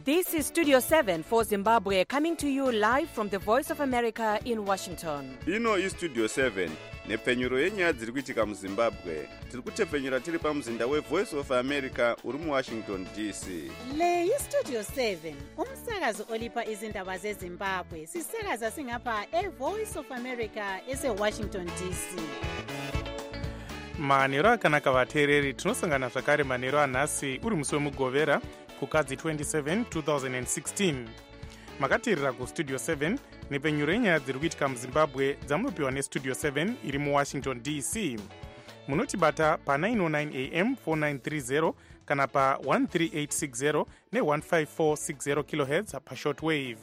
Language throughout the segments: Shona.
This is Studio 7 for Zimbabwe, coming to you live from the Voice of America in Washington. Ino iStudio 7 nepfenyuro yenyaya dziri kuitika muZimbabwe. Tiri kutepfenyura tiri pamuzinda weVoice of America uri muWashington DC. Le iStudio 7 umsakazo olipa izindaba zeZimbabwe. Sisakaza singapha eVoice of America eseWashington DC. Manero akanaka vateereri, tinosangana zvakare manero anhasi uri musi wemugovera kukadzi 27 2016. Makateerera kustudio 7 nepfenyuro yenyaya dziri kuitika muZimbabwe dzamunopiwa nestudio 7 iri muWashington DC. Munotibata pa909 am 4930 kana pa 13860 ne15460 kHz pashortwave.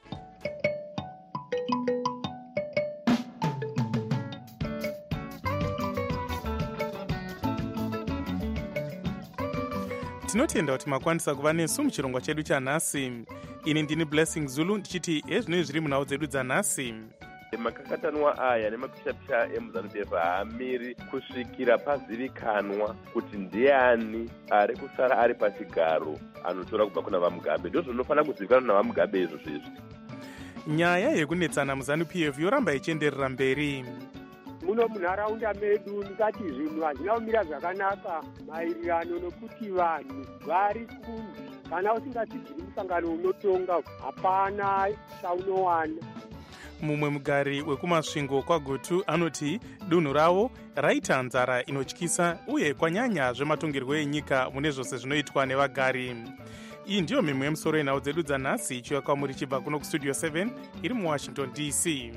Tinotenda kuti makwanisa kuva nesu muchirongwa chedu chanhasi. Ini ndini Blessing Zulu ndichiti ezvinoi zviri munhau dzedu dzanhasi. Makakatanwa aya nemapishapisha emuZANU-PF haamiri kusvikira pazivikanwa kuti ndiani ari kusara ari pachigaro anotora kubva kuna vaMugabe. Ndizvo zvinofanira kuzivikanwa navaMugabe izvozvo izvi. Nyaya yekunetsana muZANU-PF yoramba ichienderera mberi. Muno munharaunda medu ndikati zvinhu hazvina kumira zvakanaka maererano nokuti vanhu vari kunzi kana usingatsigiri musangano unotonga hapana chaunowana. Mumwe mugari wekumasvingo kwaGutu anoti dunhu ravo raita nzara inotyisa uye kwanyanya zvematongerwo enyika mune zvose zvinoitwa nevagari. Iyi ndiyo mimwe yemusoro yenhau dzedu dzanhasi ichiuya kwamuri chibva kuno kustudio 7 iri muWashington DC.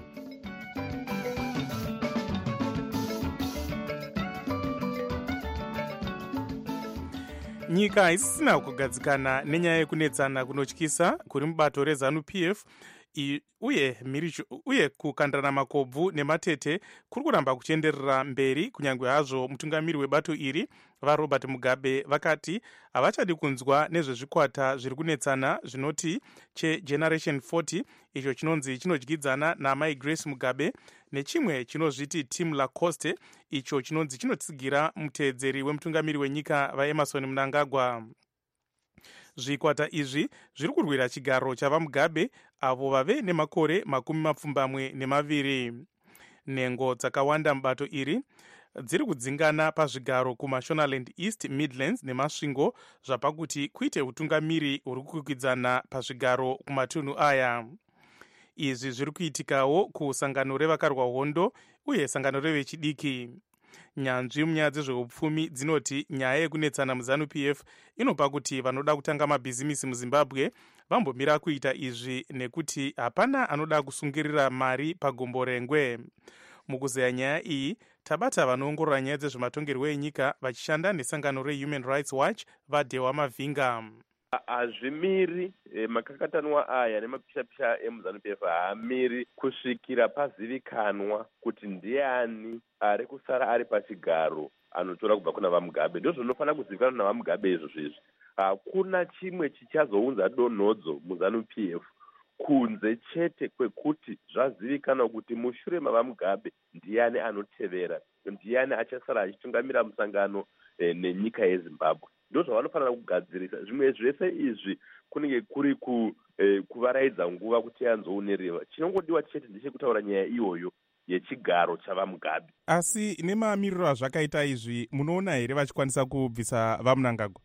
Nyika isisina kugadzikana nenyaya yekunetsana kunotyisa kuri mubato reZANU-PF uye kukandana makobvu nematete kuri kuramba kuchienderera mberi, kunyange hazvo mutungamiri webato iri vaRobert Mugabe vakati havachadi kunzwa nezvezvikwata zviri kunetsana zvinoti cheGeneration 40 icho chinonzi chinodyidzana naMai Grace Mugabe nechimwe chinozviti Team Lacoste icho chinonzi chinotsigira muteedzeri wemutungamiri wenyika vaEmerson Mnangagwa. Zvikwata izvi zviri kurwira chigaro chavaMugabe avo vave nemakore 22. Nhengo dzakawanda mubato iri dziri kudzingana pazvigaro kuMashonaland East, Midlands nemasvingo zvapakuti kuite utungamiri huri kukwikwidzana pazvigaro kumatunhu aya. Izvi zviri kuitikawo kusangano revakarwa hondo uye sangano revechidiki. Nyanzvi munyaya dzezveupfumi dzinoti nyaya yekunetsana muZANU-PF inopa kuti vanoda kutanga mabhizimisi muZimbabwe vambomira kuita izvi nekuti hapana anoda kusungirira mari pagombo rengwe. Mukuzeya nyaya iyi tabata vanoongorora nyaya dzezvematongerwo enyika vachishanda nesangano reHuman Rights Watch vaDhewa Mavhinga. Hazvimiri makakatanwa aya nemapishapisha emuZANU-PF haamiri kusvikira pazivikanwa kuti ndiani ari kusara ari pachigaro anotora kubva kuna vaMugabe. Ndizvo zvinofanira kuzivikanwa navaMugabe izvozvo izvi. Hakuna chimwe chichazounza donhodzo muZANU-PF kunze chete kwekuti zvazivikanwa kuti mushure mavaMugabe ndiani anotevera, ndiani achasara achitungamira musangano nenyika yeZimbabwe. Ndozvo vanofanira kugadzirisa. Zvimwe zvese izvi kunenge kuri kuvaraidza nguva kuti yanzounereva. Chinongodiwa chete ndechekutaura nyaya iyoyo yechigaro chavaMugabe. Asi nemamiriro azvakaita izvi munoona here vachikwanisa kubvisa vaMnangagwa?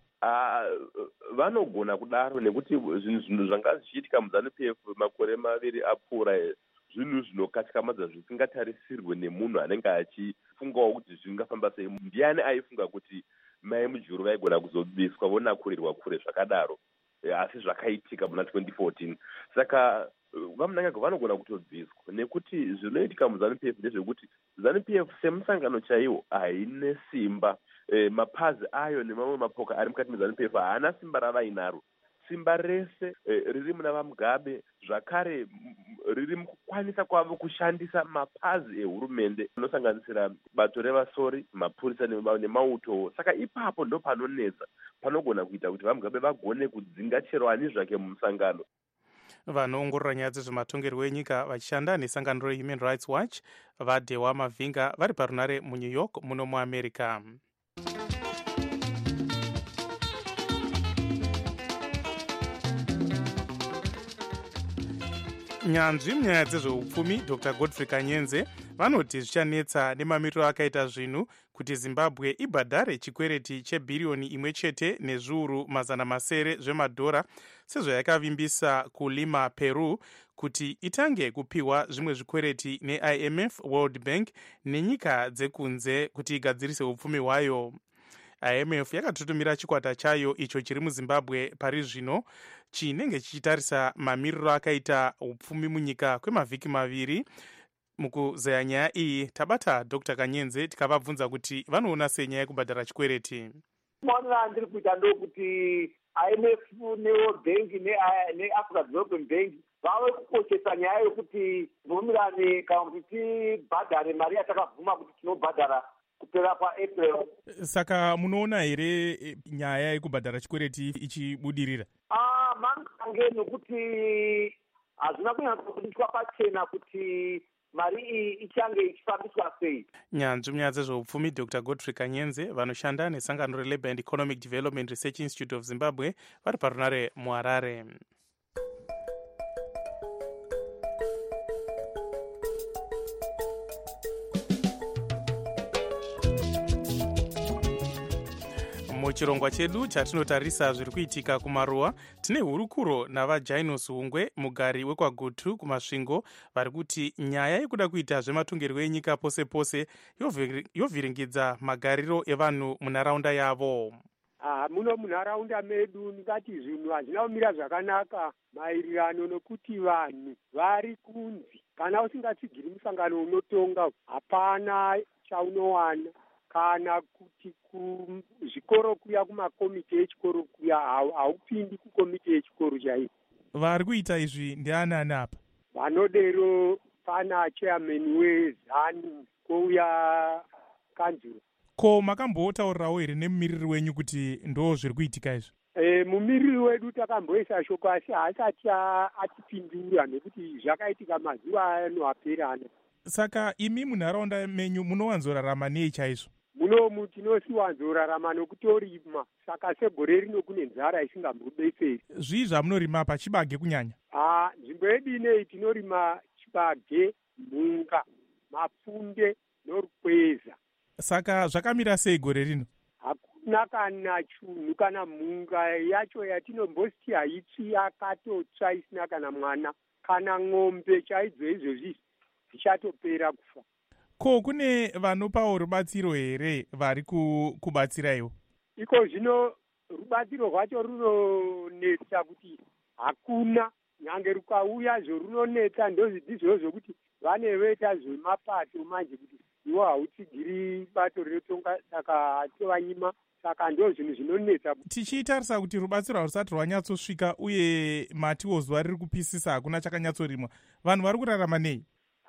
Vanogona kudaro nekuti zvinhu zvanga zvichiitika muZANU-PF makore 2 apfuura zvinhu zvinokatyamadza zvisingatarisirwe nemunhu anenge achifungawo kuti zvingafamba sei. Ndiani aifunga kuti mai mujuru vaigona kuzobviswa vonakurirwa kure zvakadaro, asi zvakaitika muna 2014. Saka vaMnangagwa vanogona kutobviswa nekuti zvinoitika muZANU-PF ndezvekuti ZANU-PF semusangano chaiwo haine simba. Mapazi ayo nemamwe mapoka ari mukati meZANU-PF haana simba ravainaro. Simba rese riri muna vaMugabe, zvakare riri mukukwanisa kwavo kushandisa mapazi ehurumende anosanganisira bato revasori, mapurisa nemauto. Saka ipapo ndo panonetsa, panogona kuita kuti vaMugabe vagone kudzinga chero ani zvake mumusangano. Vanoongorora nyaya dzezvematongerwo enyika vachishanda nesangano reHuman Rights Watch vaDhewa Mavhinga vari parunare muNew York muno muAmerica. nyanzvi munyaya dzezveupfumi Dr Godfrey Kanyenze vanoti zvichanetsa nemamiriro akaita zvinhu kuti Zimbabwe ibhadhare chikwereti chebhiriyoni 1.7 zvemadhora sezvo yakavimbisa kulima Peru kuti itange kupiwa zvimwe zvikwereti neIMF, World Bank nenyika dzekunze kuti igadzirise upfumi hwayo. IMF yakatutumira chikwata chayo icho chiri muZimbabwe pari zvino chinenge chichitarisa mamiriro akaita upfumi munyika kwemavhiki maviri. Mukuzeya nyaya iyi tabata Dr Kanyenze tikavabvunza kuti vanoona sei nyaya yekubhadhara chikwereti. Maonero andiri kuita ndokuti IMF neWorld Bank neAfrica Development Bank vave kukoshesa nyaya yokuti bvumirane kana kuti tibhadhare mari yatakabvuma kuti tinobhadhara kupera paApril. Saka munoona here nyaya yekubhadhara chikwereti ichibudirira? Mangange nokuti hazvina kunyatsokuitwa pachena kuti mari iyi ichange ichifambiswa sei. Nyanzvi munyaya dzezveupfumi Dr Godfrey Kanyenze vanoshanda nesangano reLabour and Economic Development Research Institute of Zimbabwe vari parunare muHarare. Muchirongwa chedu chatinotarisa zviri kuitika kumaruwa tine hurukuro navaJainos Hungwe, mugari wekwaGutu kumasvingo, vari kuti nyaya yekuda kuita zvematongerwo enyika pose pose yovhiringidza magariro evanhu munharaunda yavo. Muno munharaunda medu ndingati zvinhu hazvina kumira zvakanaka maererano nokuti vanhu vari kunzi kana usingatsigiri musangano unotonga hapana chaunowana, kana kuti kuzvikoro kuya kumakomiti echikoro kuya haupindi kukomiti echikoro chaiyo. Vari kuita izvi ndianani apa? Vanodero pana chairman weZANU kouya kanzuro. Ko makambotaurirawo here nemumiriri wenyu kuti ndo zviri kuitika izvi? Mumiriri wedu takamboisa shoko asi haasati atipindura nekuti zvakaitika mazuva ano aperana. Saka imi munharaunda menyu munowanzorarama nei chaizvo? Munomu tinosiwanzorarama nokutorima, saka segore rino kune nzara isingambobetseri. Zvii zvamunorima pa? Chibage kunyanya? Nzvimbo yedu ineyi tinorima chibage, mhunga, mapfunde norukweza. Saka zvakamira sei gore rino? Hakuna kana chunhu kana mhunga yacho yatinomboti haitsvi yakatotsva isina kana mwana, kana ng'ombe chaidzo izvozvi zvichatopera kufa. Ko kune vanopawo rubatsiro here vari kubatsiraiwo? Iko zvino rubatsiro rwacho runonetsa kuti hakuna, nyange rukauya zvorunonetsa ndozvo zvokuti vane veta zvemapato manje kuti iwo hautsigiri bato rinotonga saka tovanyima, saka ndo zvinhu zvinonetsa. Tichitarisa kuti rubatsiro harusati rwanyatsosvika uye matiwo zuva riri kupisisa hakuna chakanyatsorimwa, vanhu vari kurarama nei?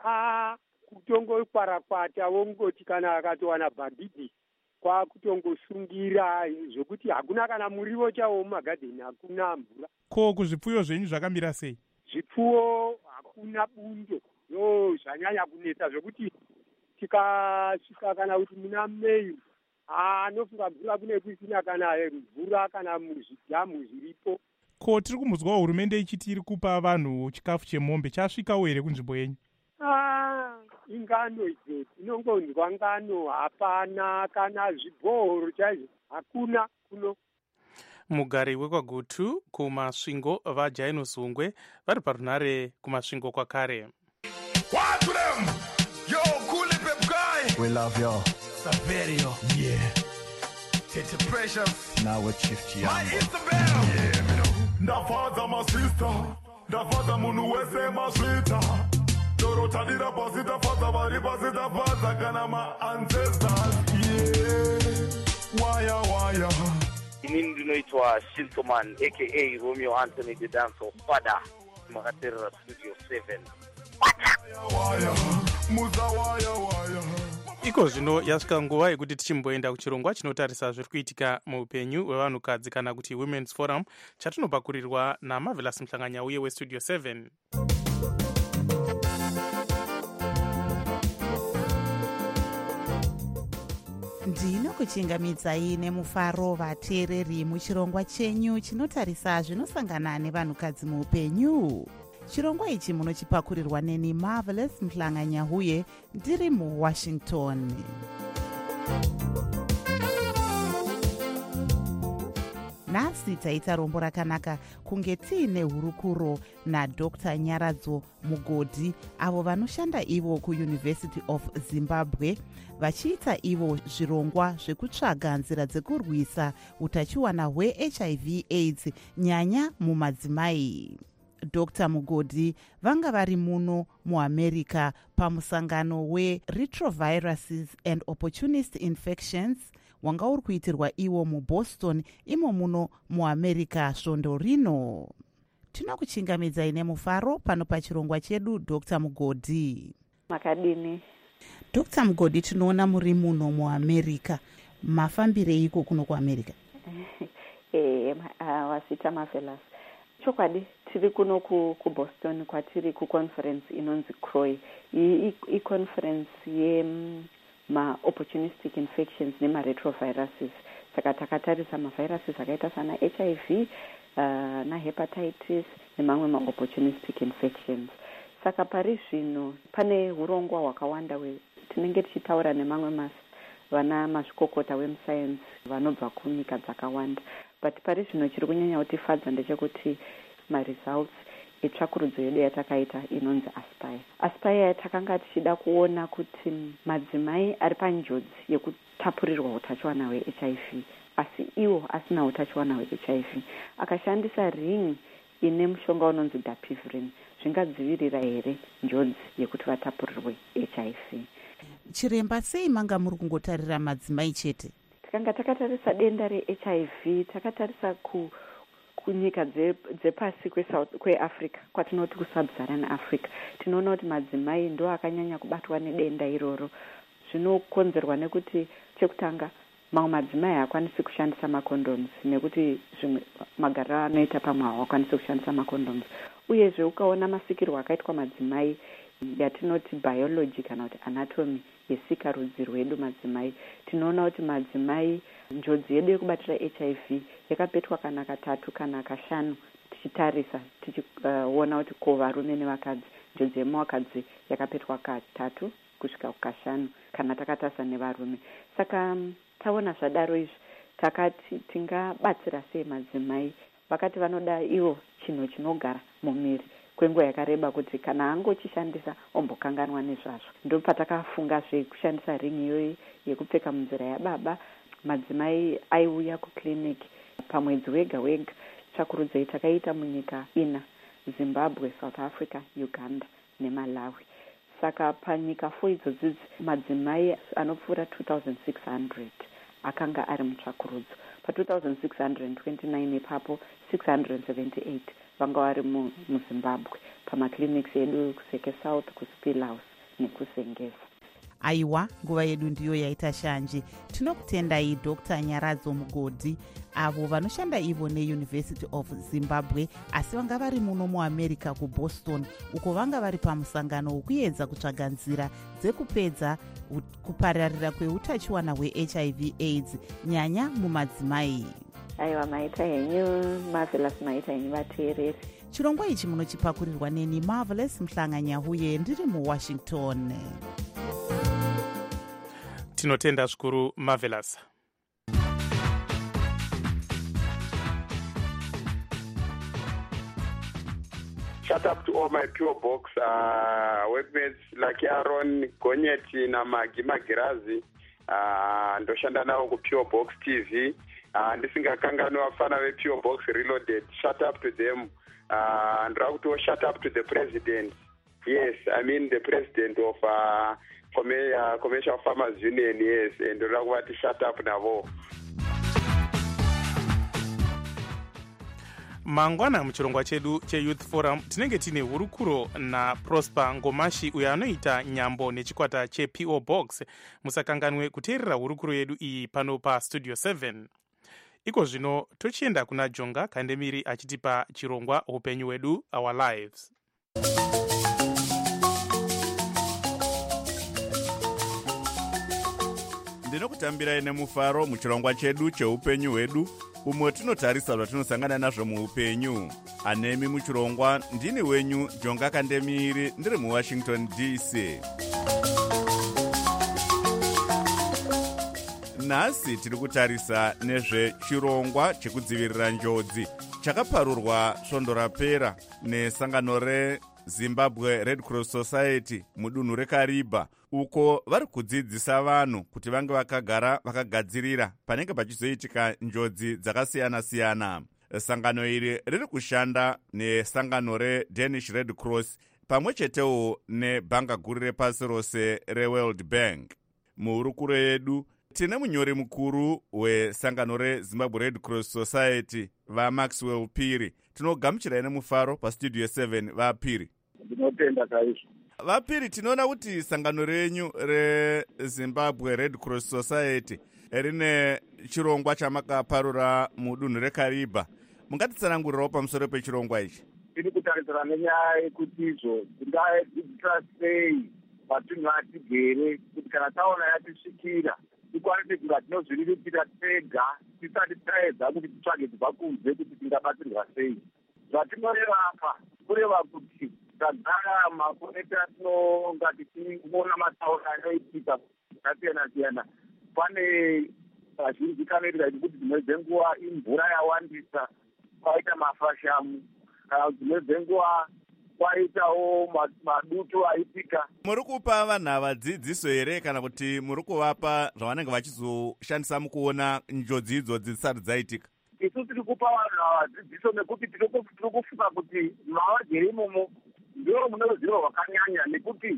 Kutongokwarakwata wongoti kana akatowana bhabhidhi kwakutongosungira zvokuti hakuna kana muriwo chawo mumagadheni, hakuna mvura. Ko kuzvipfuyo zvenyu zvakamira sei? Zvipfuwo hakuna bundo, zvanyanya kunetsa zvokuti tikasvika kana kuti muna Mei anofunga mvura kune kusina kana mvura kana muzvidhamu zviripo. Ko tiri kumuzwa hurumende ichiti iri kupa vanhu chikafu chemombe, chasvikawo here kunzvimbo yenyu? Ingano idzo tinongonzwa ngano, hapana kana zvibhohoro chaizvo hakuna kuno. Mugari wekwaGutu kumasvingo vaJainos Hungwe vari parunare kumasvingo kwakare. We love y'all. Saverio. Yeah. Tete Precious. Now with Chief Giango. My Isabel. Yeah, me know. Ndafaza my sister. Ndafaza munu wese maswita. Dorota dira pasita faza bari pasita faza kana my ancestors. Yeah. Waya. Mimi ndinoitwa Shintoman aka Romeo Anthony the Dancer Father. Makatera Studio 7. Waya. Muza waya. Iko zvino yasvika nguva yekuti tichimboenda kuchirongwa chinotarisa zviri kuitika muupenyu hwevanhukadzi kana kuti Women's Forum, chatinopakurirwa naMarvelous Mhlanganya uye weStudio 7. Ndinokuchingamidzai nemufaro vateereri muchirongwa chenyu chinotarisa zvinosangana nevanhukadzi muupenyu. chirongwa ichi munochipakurirwa neni Marvelous Mhlanganyahuye ndiri muWashington. Nhasi taita rombo rakanaka kunge tiine hurukuro naDr. Nyaradzo Mugodhi, avo vanoshanda ivo kuUniversity of Zimbabwe vachiita ivo zvirongwa zvekutsvaga nzira dzekurwisa utachiwana hweHIV AIDS nyanya mumadzimai. Dr. Mugodhi vanga vari muno muAmerica pamusangano weRetroviruses and Opportunist Infections wanga uri kuitirwa iwo muBoston imo muno muAmerica svondo rino. Tinokuchingamidzai nemufaro pano pachirongwa chedu Dr. Mugodhi. Makadini. Dr. Mugodhi, tinoona muri muno muAmerica. Mafambireiko kuno kuAmerica? Wasita Marvelous. Chokwadi tiri kuno kuBoston kwatiri kuconference inonzi CROI. I conference ma-opportunistic infections nema-retroviruses. Saka takatarisa maviruses akaita sana HIV, na-hepatitis nemamwe ma-opportunistic infections. Saka pari zvino pane urongwa hwakawanda tinenge tichitaura nemamwe vana mazvikokota wemusayensi vanobva kunyika dzakawanda. But pari zvino chiri kunyanya kutifadza ndechekuti ma-results etsvakurudzo yedu yatakaita inonzi Aspire takanga tichida kuona kuti madzimai ari panjodzi yekutapurirwa utachiwana hweHIV asi iwo asina utachiwana hweHIV akashandisa ring ine mushonga unonzi dapivirine zvingadzivirira here njodzi yekuti vatapurirwe HIV. Chiremba, sei manga muri kungotarira madzimai chete? Takanga takatarisa denda reHIV, takatarisa kunyika dzepasi kweAfrica kwatinoti kusub-Saharan Africa. Tinoona kuti madzimai ndo akanyanya kubatwa nedenda iroro. Zvinokonzerwa nekuti chekutanga mamwe madzimai haakwanisi kushandisa macondoms nekuti zvimwe magariro anoita pamwe hawakwanisi kushandisa macondoms. Uyezve ukaona masikirwo akaitwa madzimai yatinoti biology kana kuti anatomy yesikarudzi rwedu madzimai, tinoona kuti madzimai njodzi yedu yekubatira HIV yakapetwa kana katatu kana kashanu tichitarisa tichiona kuti ko varume nevakadzi njodzi yemuvakadzi yakapetwa katatu kusvika kukashanu kana takatarisa nevarume. Saka taona zvadaro izvi takati tingabatsira sei madzimai. Vakati vanoda ivo chinhu chinogara mumiri kwenguva yakareba kuti kana angochishandisa ombokanganwa nezvazvo. Ndo patakafunga kushandisa ringi iyoyi yekupfeka munzira yababa. Madzimai aiuya kuclinic pamwedzi wega wega. Tsvakurudzo takaita munyika ina: Zimbabwe, South Africa, Uganda neMalawi. Saka panyika 4 idzodzidzi madzimai anopfuura 2600 akanga ari mutsvakurudzo. Pa 2629 ipapo 678 vanga vari muZimbabwe pamakliniki edu kuseke South, kuSpilhouse nekusengesa. Aiwa, nguva yedu ndiyo yaita shanje. Tinokutendai Dr. Nyaradzo Mugodhi, avo vanoshanda ivo neUniversity of Zimbabwe asi vanga vari muno muAmerica kuBoston uko vanga vari pamusangano wekuedza kutsvaga nzira dzekupedza kupararira kweutachiwana hweHIV AIDS nyanya mumadzimai. Aiwa, maita henyu Marvelous, maita henyu vateereri. Chirongwa ichi munochipakurirwa neni Marvelous Mhlanganyahuye ndiri muWashington. Tinotenda zvikuru Marvelous. Shout out to all my Pure Box workmates like Aaron Gonyeti na Magi Magirazi. Ndoshanda nao ku Pure Box TV. Ndisingakanganwa vafana vePure Box Reloaded. Shout out to them. And to shout out to the president. Yes, I mean the president of Commercial Farmers Union, yes, and to shout up navo. Mangwana muchirongwa chedu cheYouth Forum tinenge tine hurukuro naProsper Ngomashi uyo anoita nyambo nechikwata chePO Box. Musakanganwe kuteerera hurukuro yedu iyi pano paStudio 7. Iko zvino tochienda kuna Jonga Kandemiri achitipa chirongwa upenyu wedu, Our Lives. Ndinokutambirai nemufaro muchirongwa chedu cheupenyu hwedu, umwe tinotarisa zvatinosangana nazvo muupenyu. anemi muchirongwa ndini wenyu Jonga Kandemiri ndiri muWashington DC. Nhasi tiri kutarisa nezvechirongwa chekudzivirira njodzi chakaparurwa svondo rapera nesangano reZimbabwe Red Cross Society mudunhu reKariba, uko vari kudzidzisa vanhu kuti vange vakagara vakagadzirira panenge pachizoitika njodzi dzakasiyana-siyana. Sangano iri riri kushanda nesangano reDanish Red Cross pamwe chetewo nebhanga guru repasi rose reWorld Bank. Muhurukuro yedu tine munyori mukuru wesangano reZimbabwe Red Cross Society vaMaxwell Phiri. Tinogamuchirai nemufaro pastudio 7 vaPhiri. Ndinotenda chaizvo. VaPhiri, tinoona kuti sangano renyu reZimbabwe Red Cross Society rine chirongwa chamakaparura mudunhu reKariba. Mungatitsanangurirawo pamusoro pechirongwa ichi? Tiri kutarisana nenyaya yekuti izvo tingadzidzisa sei matunhu atigere kuti kana taona yatisvikira tikwanise kunga tinozviririkira tega tisati taedza kuti titsvage kubva kunze kuti tingabatsirwa sei. Zvatinoreva apa kureva kuti tagara makore tatinonga tichiona matauro anoitika akasiyana-siyana. Pane kazhinji kanoitika kuti dzimwe dzenguva imvura yawandisa kwaita mafashamu, kana dzimwe dzenguva kwaitawo madutu aitika. Muri kupa vanhu ava dzidziso here kana kuti muri kuvapa zvavanenge vachizoshandisa mukuona njodzi idzodzi dzisati dzaitika? Isu tiri kupa vanhu ava dzidziso nekuti tiri kufunga kuti mavagere imomo ndiro mune ruzivo rwakanyanya, nekuti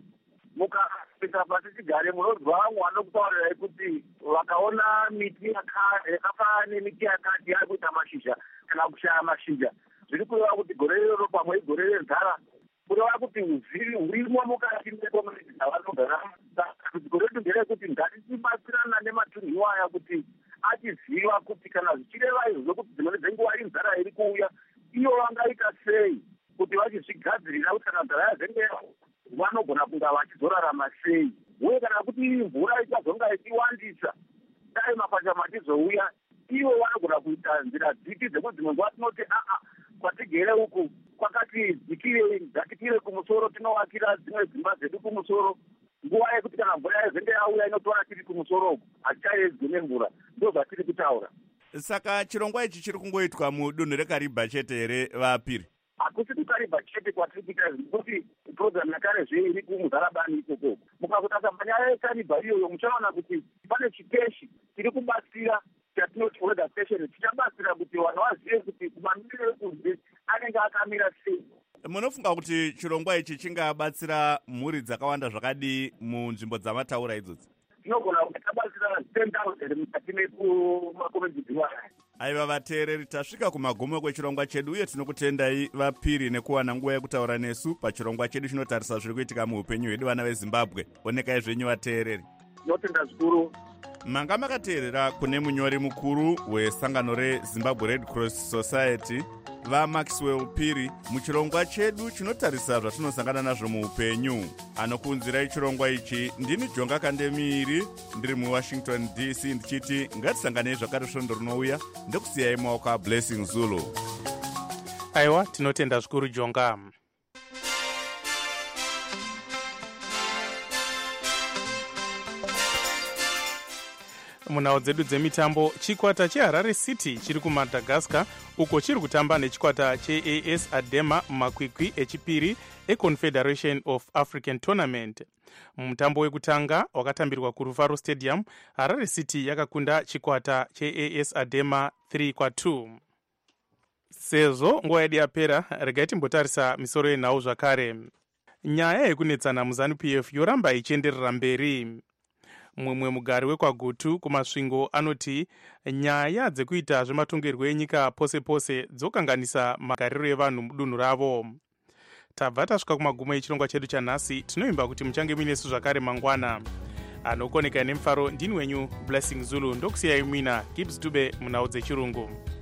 mukaisa pasi chigare munonzwa vamwe vanokutaurirai kuti vakaona miti yakafanana nemiti yakati yari kuita mashizha kana kushaya mashizha, zviri kureva kuti gore rero pamwe igore renzara, kureva kuti hurimo mukati mekomuniti dzavanogara. Kuti gore redu nderekuti ngatitibatsirana nematunhu iwaya kuti achiziva kuti kana zvichireva izvo zvokuti dzimwe dzenguva inzara iri kuuya, iyo vangaita sei kuti vachizvigadzirira kuti kana nzara yazenge vanogona kunga vachizorarama sei, uye kana kuti mvura ichazonga ichiwandisa dai mafashamu achizouya, ivo vanogona kuita nzira dzipi dzekuti dzimwe nguva tinoti kwatigere uku kwakati dzakire kumusoro, tinovakira dzimwe dzimba dzedu kumusoro. Nguva yekuti kana mvura yazenge yauya inotora tiri kumusoro uku hatichaedzwi nemvura. Ndo zvatiri kutaura. Saka chirongwa ichi chiri kungoitwa mudunhu reKariba chete here vaPhiri? Hakusi kuKariba chete kwatiri kuita nekuti purogiramu yakarezve iri kumuzarabani ikoko. Mukakutarisa panyaya yeKariba iyoyo muchaona kuti pane chiteshi chiri kubatsira chatinoti weather station, chichabatsira kuti vanhu vazive kuti mamiriro ekunze anenge akamira sei. Munofunga kuti chirongwa ichi chingabatsira mhuri dzakawanda zvakadii munzvimbo dzamataura idzodzi? Tinogona kuti tabatsira 10,000 mukati mekumakomedzidzi waya. Aiva vateereri, tasvika kumagumo kwechirongwa chedu uye tinokutendai vaPhiri nekuwana nguva yekutaura nesu pachirongwa chedu chinotarisa zviri kuitika muupenyu hwedu vana veZimbabwe. Onekai zvenyu vateereri. Tinotenda zvikuru. Manga makateerera kune munyori mukuru wesangano reZimbabwe Red Cross Society vaMaxwell Phiri muchirongwa chedu chinotarisa zvatinosangana nazvo muupenyu. Anokuunzirai chirongwa ichi ndini Jonga Kandemiri ndiri muWashington DC ndichiti ngatisanganei zvakare svondo rinouya ndokusiyai maoko aBlessing Zulu. Aiwa, tinotenda zvikuru Jonga. Munhau dzedu dzemitambo, chikwata cheHarare City chiri kuMadagascar uko chiri kutamba nechikwata cheAS Adema mumakwikwi echipiri eConfederation of African Tournament. Mumutambo wekutanga wakatambirwa kuRufaro Stadium, Harare City yakakunda chikwata cheAS Adema 3-2. Sezvo nguva yedu yapera, regai timbotarisa misoro yenhau zvakare. Nyaya yekunetsana muZANU-PF yoramba ichienderera mberi. Mumwe mugari wekwaGutu kumasvingo anoti nyaya dzekuita zvematongerwo enyika pose pose dzokanganisa magariro evanhu mudunhu ravo. Tabva tasvika kumagumo echirongwa chedu chanhasi. Tinoimba kuti muchange muinesu zvakare mangwana. Anokoneka nemufaro ndini wenyu Blessing Zulu, ndokusiyai mwina Gibbs Dube munhau dzechirungu.